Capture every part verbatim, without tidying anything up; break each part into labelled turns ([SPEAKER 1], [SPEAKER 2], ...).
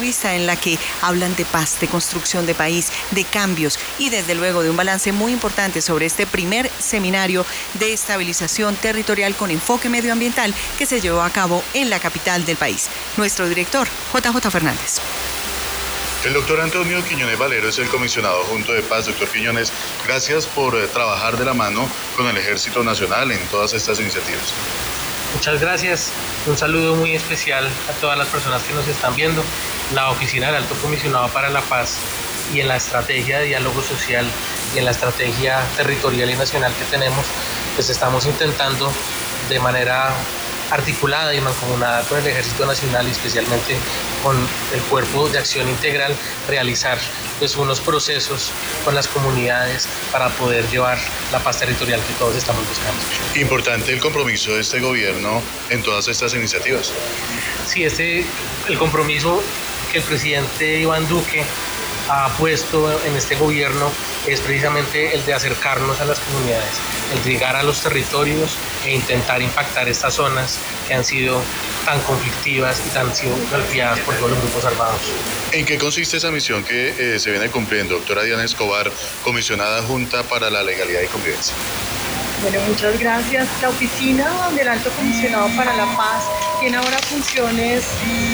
[SPEAKER 1] vista en la que hablan de paz, de construcción de país, de cambios y desde luego de un balance muy importante sobre este primer seminario de estabilización territorial con enfoque medioambiental que se llevó a cabo en la capital del país. Nuestro director, J J Fernández.
[SPEAKER 2] El doctor Antonio Quiñones Valero es el comisionado junto de paz. Doctor Quiñones, gracias por eh, trabajar de la mano con el Ejército Nacional en todas estas iniciativas.
[SPEAKER 3] Muchas gracias. Un saludo muy especial a todas las personas que nos están viendo. La Oficina del Alto Comisionado para la Paz y en la estrategia de diálogo social y en la estrategia territorial y nacional que tenemos, pues estamos intentando de manera articulada y mancomunada con el Ejército Nacional y especialmente con el Cuerpo de Acción Integral, realizar pues unos procesos con las comunidades para poder llevar la paz territorial que todos estamos buscando.
[SPEAKER 2] Importante el compromiso de este gobierno en todas estas iniciativas.
[SPEAKER 3] Sí, este, el compromiso que el presidente Iván Duque ha puesto en este gobierno es precisamente el de acercarnos a las comunidades, el de llegar a los territorios e intentar impactar estas zonas que han sido tan conflictivas y tan sido golpeadas por todos los grupos armados.
[SPEAKER 2] ¿En qué consiste esa misión que eh, se viene cumpliendo? Doctora Diana Escobar, comisionada Junta para la Legalidad y Convivencia.
[SPEAKER 4] Bueno, muchas gracias. La oficina del Alto Comisionado para la Paz tiene ahora funciones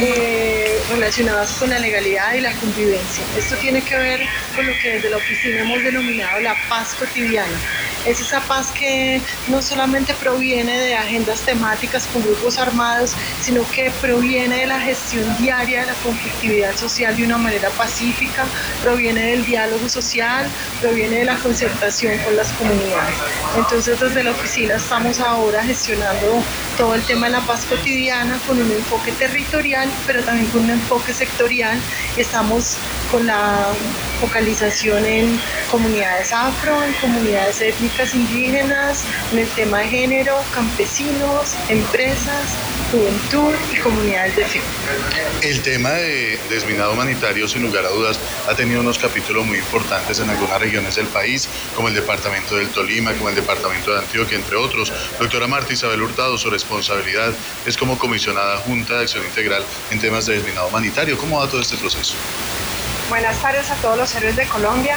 [SPEAKER 4] eh, relacionadas con la legalidad y la convivencia. Esto tiene que ver con lo que desde la oficina hemos denominado la paz cotidiana. Es esa paz que no solamente proviene de agendas temáticas con grupos armados, sino que proviene de la gestión diaria de la conflictividad social de una manera pacífica, proviene del diálogo social, proviene de la concertación con las comunidades. Entonces, desde la oficina estamos ahora gestionando todo el tema de la paz cotidiana con un enfoque territorial, pero también con un enfoque sectorial. Estamos con la focalización en comunidades afro, en comunidades étnicas indígenas, en el tema de género, campesinos, empresas, juventud y comunidades de fe.
[SPEAKER 2] El tema de desminado humanitario, sin lugar a dudas, ha tenido unos capítulos muy importantes en algunas regiones del país, como el departamento del Tolima, como el departamento de Antioquia, entre otros. Doctora Marta Isabel Hurtado, su responsabilidad es como comisionada Junta de Acción Integral en temas de desminado humanitario. ¿Cómo va todo este proceso?
[SPEAKER 5] Buenas tardes a todos los héroes de Colombia.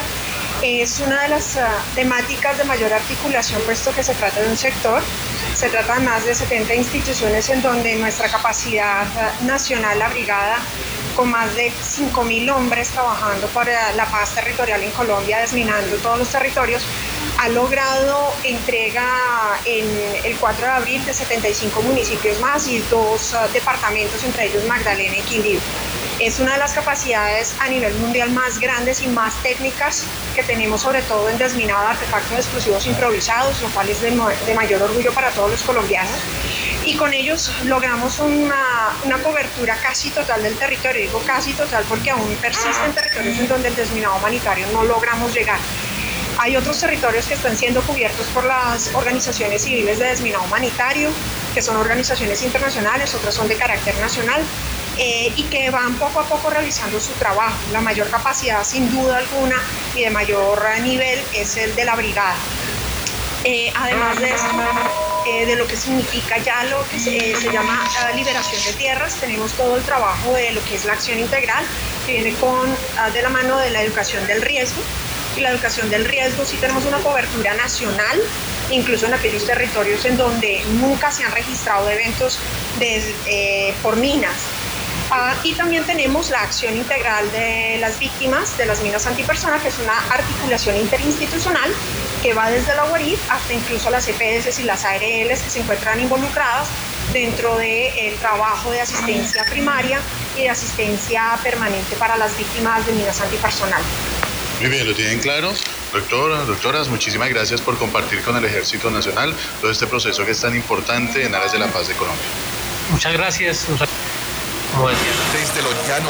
[SPEAKER 5] Es una de las uh, temáticas de mayor articulación, puesto que se trata de un sector. Se trata de más de setenta instituciones en donde nuestra capacidad uh, nacional, la brigada, con más de cinco mil hombres trabajando para la paz territorial en Colombia, desminando todos los territorios, ha logrado entrega en el cuatro de abril de setenta y cinco municipios más y dos uh, departamentos, entre ellos Magdalena y Quindío. Es una de las capacidades a nivel mundial más grandes y más técnicas que tenemos, sobre todo en desminado de artefactos explosivos improvisados, lo cual es de, de mayor orgullo para todos los colombianos. Y con ellos logramos una, una cobertura casi total del territorio. Digo casi total porque aún persisten territorios en donde el desminado humanitario no logramos llegar. Hay otros territorios que están siendo cubiertos por las organizaciones civiles de desminado humanitario, que son organizaciones internacionales, otras son de carácter nacional. Eh, y que van poco a poco realizando su trabajo. La mayor capacidad, sin duda alguna, y de mayor nivel es el de la brigada. Eh, además de eso, eh, de lo que significa ya lo que se, eh, se llama uh, liberación de tierras, tenemos todo el trabajo de lo que es la acción integral, que viene con, uh, de la mano de la educación del riesgo. Y la educación del riesgo sí tenemos una cobertura nacional, incluso en aquellos territorios en donde nunca se han registrado eventos de, eh, por minas. Uh, y también tenemos la acción integral de las víctimas de las minas antipersona, que es una articulación interinstitucional que va desde la U A R I F hasta incluso las E P S y las A R Ls que se encuentran involucradas dentro del trabajo de asistencia primaria y de asistencia permanente para las víctimas de minas antipersonal.
[SPEAKER 2] Muy bien, ¿lo tienen claro? Doctora, doctoras, muchísimas gracias por compartir con el Ejército Nacional todo este proceso que es tan importante en aras de la paz de Colombia.
[SPEAKER 3] Muchas gracias. Como decía.
[SPEAKER 6] Desde los llanos